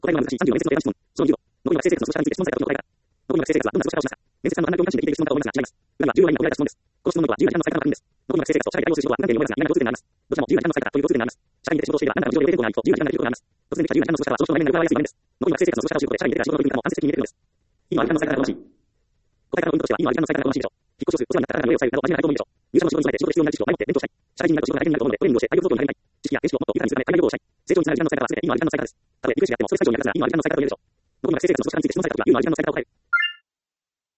答えが難しい34面接の質問。その2を、残りは学生生活の過ごし方について質問されたことに答えがある。残りの学生生活はどんな過ごし方をしますか。面接官のあんな業界人で聞いている質問かと思いますが違います。裏には10割以内の答えた質問です。この質問の多くは10割以下の最短の確認です。残りの学生生活と社会で対応する仕事は何点に思いますが、意外な共通点があります。どちらも10割以下の最短という共通点があります。社会に出て仕事をしていれば、あなたが無常で予定がありと10割以下になることがあります。突然できた10割以下の過ごし方はその人の面々が伺われやすい場面です。残りの学生生活の過ごし方を知ることで、社会に出てから仕事の取り組みからも間接的に見えてくるのです。今は時間の最短が楽しい。答えからのポイントとしては、今は時間の最短が楽しいでしょう。引っ越しをする、お世話になった方が上を左右など真面目な回答を見るでしょう。入社の仕事に備えて仕事で必要になる知識を前もって勉強したい。社会人になると仕事が大変になると思うので、トレーニングをして対応状況になりたい。知識や知識をもっと豊かにするため海外旅行をしたい。成長につながる時間の使い方は全て今は時間の使い方です。たとえリクエストであっても、ストレス解消に役立つが今は時間の使い方を入れるでしょう。残りの学生生活の少しについて質問された時は今は時間の使い方を変える。